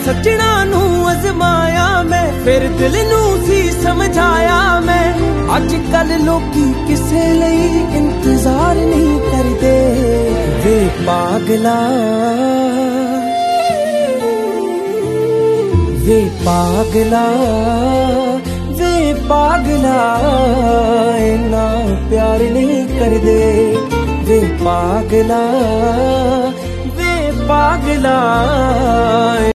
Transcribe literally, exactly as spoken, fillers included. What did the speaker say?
सजना नू अजमाया मैं, फिर दिल नू सी समझाया मैं। अज कल लोकी किसे लई इंतजार नहीं करदे, वे पागला वे पागला वे पागला इन्ना प्यार नहीं करदे, वे पागला वे पागला।